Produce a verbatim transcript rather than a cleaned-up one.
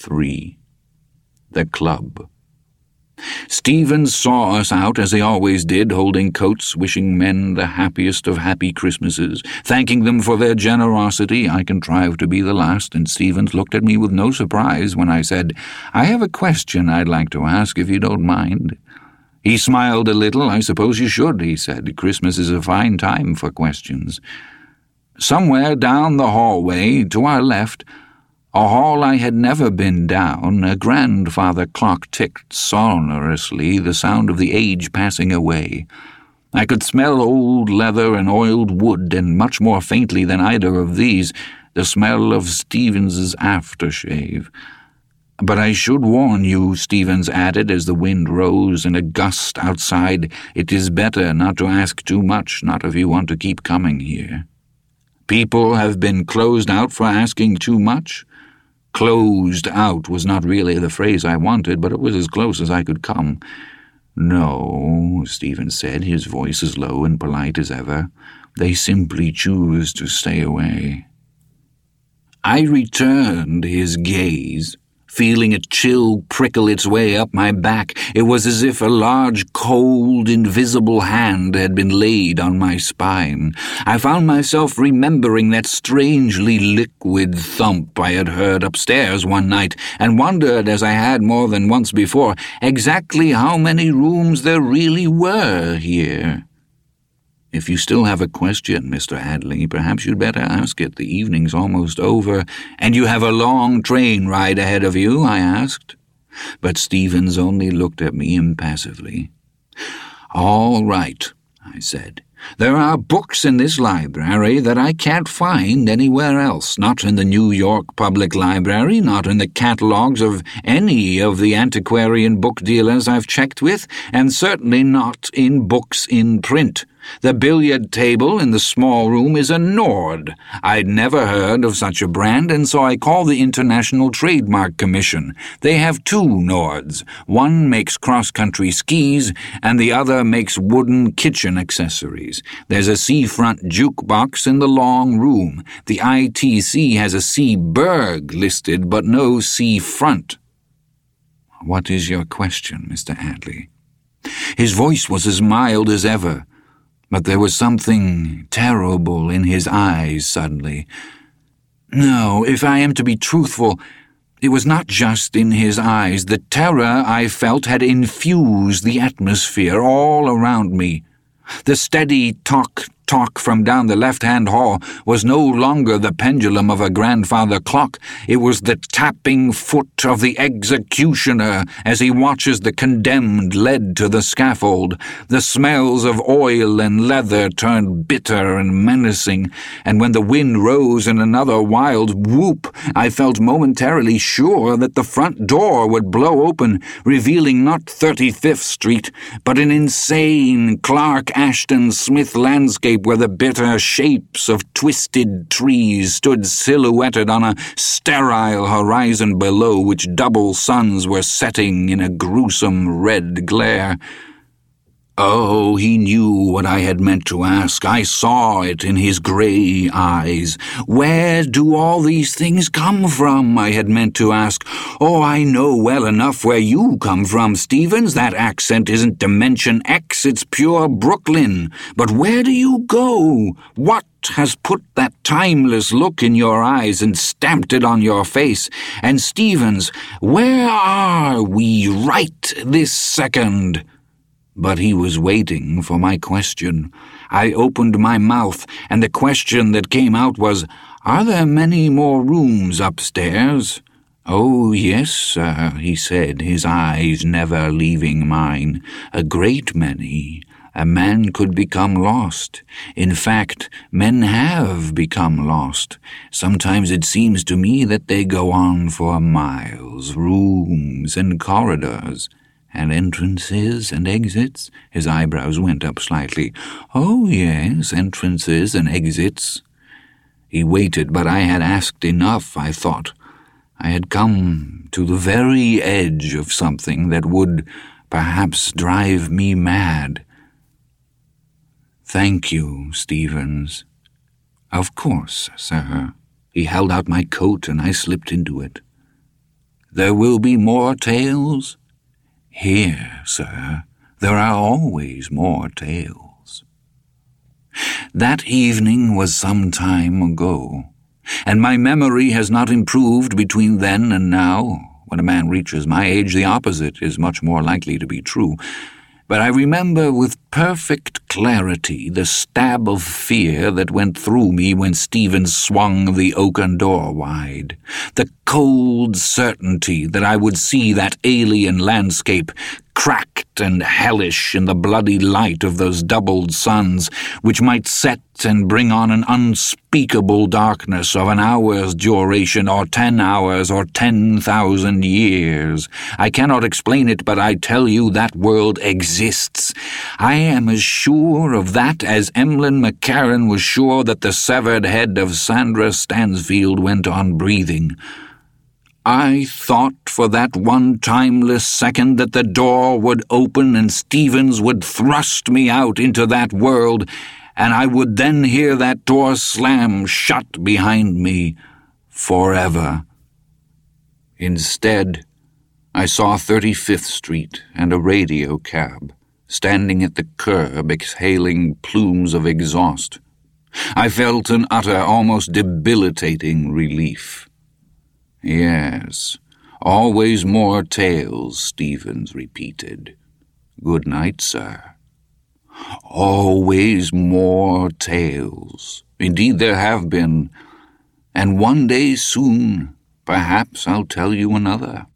three. The club. Stevens saw us out, as he always did, holding coats, wishing men the happiest of happy Christmases, thanking them for their generosity. I contrived to be the last, and Stevens looked at me with no surprise when I said, "I have a question I'd like to ask, if you don't mind." He smiled a little. "I suppose you should," he said. "Christmas is a fine time for questions." Somewhere down the hallway, to our left, a hall I had never been down, a grandfather clock ticked sonorously, the sound of the age passing away. I could smell old leather and oiled wood, and much more faintly than either of these, the smell of Stevens's aftershave. "But I should warn you," Stevens added as the wind rose in a gust outside, "it is better not to ask too much, not if you want to keep coming here. People have been closed out for asking too much." Closed out was not really the phrase I wanted, but it was as close as I could come. "No," Stevens said, his voice as low and polite as ever. "They simply choose to stay away." I returned his gaze, feeling a chill prickle its way up my back. It was as if a large, cold, invisible hand had been laid on my spine. I found myself remembering that strangely liquid thump I had heard upstairs one night, and wondered, as I had more than once before, exactly how many rooms there really were here. "If you still have a question, Mister Hadley, perhaps you'd better ask it. The evening's almost over." "And you have a long train ride ahead of you?" I asked. But Stevens only looked at me impassively. "All right," I said. "There are books in this library that I can't find anywhere else. Not in the New York Public Library, not in the catalogues of any of the antiquarian book dealers I've checked with, and certainly not in books in print. The billiard table in the small room is a Nord. I'd never heard of such a brand, and so I called the International Trademark Commission. They have two Nords. One makes cross-country skis, and the other makes wooden kitchen accessories. There's a seafront jukebox in the long room. The I T C has a Seaberg listed, but no seafront." "What is your question, Mister Hadley?" His voice was as mild as ever, but there was something terrible in his eyes suddenly. No, if I am to be truthful, it was not just in his eyes. The terror I felt had infused the atmosphere all around me. The steady talk, talk from down the left-hand hall was no longer the pendulum of a grandfather clock. It was the tapping foot of the executioner as he watches the condemned led to the scaffold. The smells of oil and leather turned bitter and menacing, and when the wind rose in another wild whoop, I felt momentarily sure that the front door would blow open, revealing not thirty-fifth Street, but an insane Clark Ashton Smith landscape where the bitter shapes of twisted trees stood silhouetted on a sterile horizon below which double suns were setting in a gruesome red glare. Oh, he knew what I had meant to ask. I saw it in his grey eyes. "Where do all these things come from?" I had meant to ask. "Oh, I know well enough where you come from, Stevens. That accent isn't Dimension X, it's pure Brooklyn. But where do you go? What has put that timeless look in your eyes and stamped it on your face? And Stevens, where are we right this second?" But he was waiting for my question. I opened my mouth, and the question that came out was, "Are there many more rooms upstairs?" "Oh, yes, sir," he said, his eyes never leaving mine. "A great many. A man could become lost. In fact, men have become lost. Sometimes it seems to me that they go on for miles, rooms and corridors." "And entrances and exits?" His eyebrows went up slightly. "Oh, yes, entrances and exits." He waited, but I had asked enough, I thought. I had come to the very edge of something that would perhaps drive me mad. "Thank you, Stevens." "Of course, sir." He held out my coat, and I slipped into it. there will be more tales? Here, sir, there are always more tales. That evening was some time ago, and my memory has not improved between then and now. When a man reaches my age, the opposite is much more likely to be true. But I remember with perfect clarity the stab of fear that went through me when Stevens swung the oaken door wide, the cold certainty that I would see that alien landscape cracked and hellish in the bloody light of those doubled suns, which might set and bring on an unspeakable darkness of an hour's duration, or ten hours, or ten thousand years. I cannot explain it, but I tell you that world exists. I am as sure of that as Emlyn McCarran was sure that the severed head of Sandra Stansfield went on breathing. I thought for that one timeless second that the door would open and Stevens would thrust me out into that world, and I would then hear that door slam shut behind me forever. Instead, I saw thirty-fifth Street and a radio cab, standing at the curb exhaling plumes of exhaust. I felt an utter, almost debilitating relief. Yes, always more tales, Stevens repeated. Good night, sir. Always more tales. Indeed there have been, and one day soon, perhaps I'll tell you another.